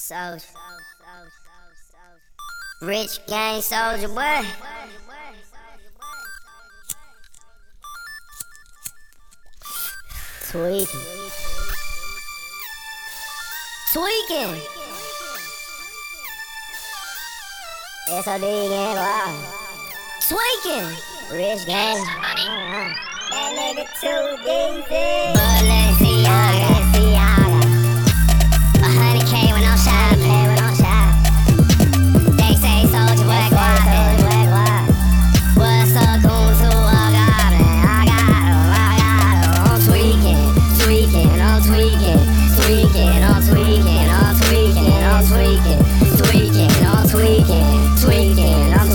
Soldier. Rich gang soldier, boy. Tweaking. Tweaking. SOD gang, wow. Tweaking. Rich gang. That nigga too easy. Balenciaga. 100K when I'm shopping. They say soldier, what guap. What's up, goon to a goblin? I got him. I'm tweaking. I'm tweaking. I'm tweaking. I'm tweaking. I'm tweaking. I'm tweaking. I'm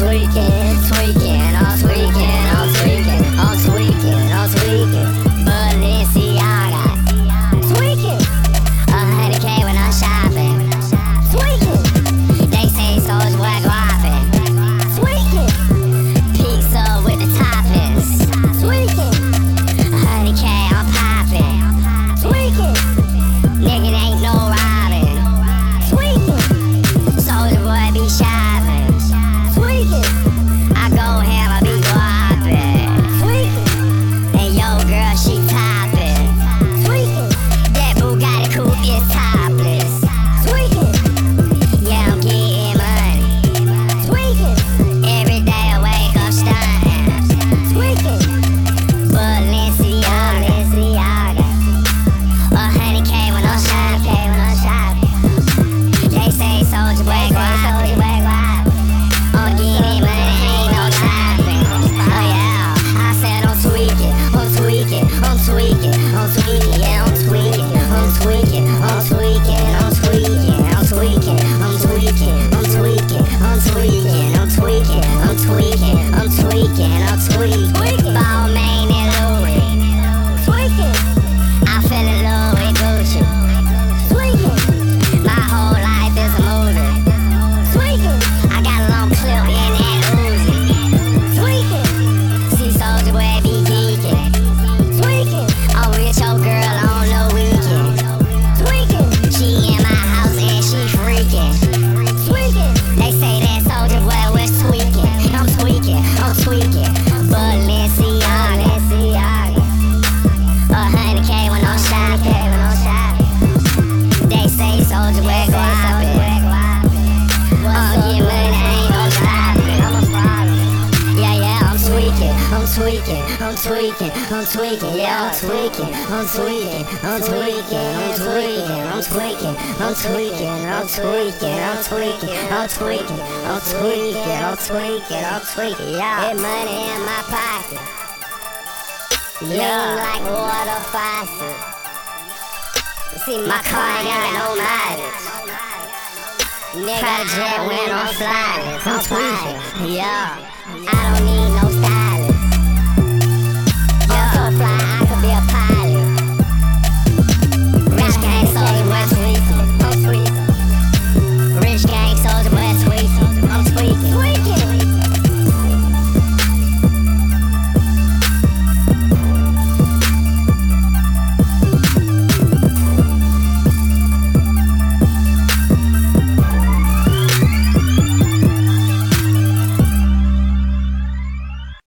tweaking. Balenciaga. Tweaking. 100K when I'm shopping. Tweaking. They say soldier, what guapin'. Tweaking. Pizza with the toppings. Tweaking. 100K, I'm popping. Tweaking. Nigga ain't no robbing. Tweaking. Soldier boy be shopping. Tweaking. I go ham, I be guapin'. Tweaking. And yo girl, she topping. Tweaking. That Bugatti coupe is topless. Tweaking. Yeah, I'm getting money. Tweaking. Every day I wake up stunting. Tweaking. Balenciaga. 100K when I'm shopping. They say soldier boy guapin'. I'm getting money, ain't no stopping. Oh yeah, I said I'm tweaking. Yeah, I'm tweaking. Balmain and Louis. Tweaking. I fell in love with Gucci. Tweaking. My whole life is a movie. Tweaking. I got a long clip in that Uzi. Tweaking. See soldier boy be geeking. Tweaking. I'm with your girl on the weekend. Tweaking. She in my house and she freaking. Tweaking. They say that soldier boy was tweaking. I'm tweaking. Balenciaga. 100K when I'm shopping. They say soldier boy guapin'. Get money, ain't no stopping. Yeah, I'm tweaking. Yeah, I'm tweaking. I'm tweaking. Yeah, that money in my pocket. Lean like water faucet. See, my car ain't got no mileage. Private jet when I'm flying. I'm tweaking. Yeah, I don't need no